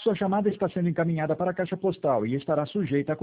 Sua chamada está sendo encaminhada para a caixa postal e estará sujeita a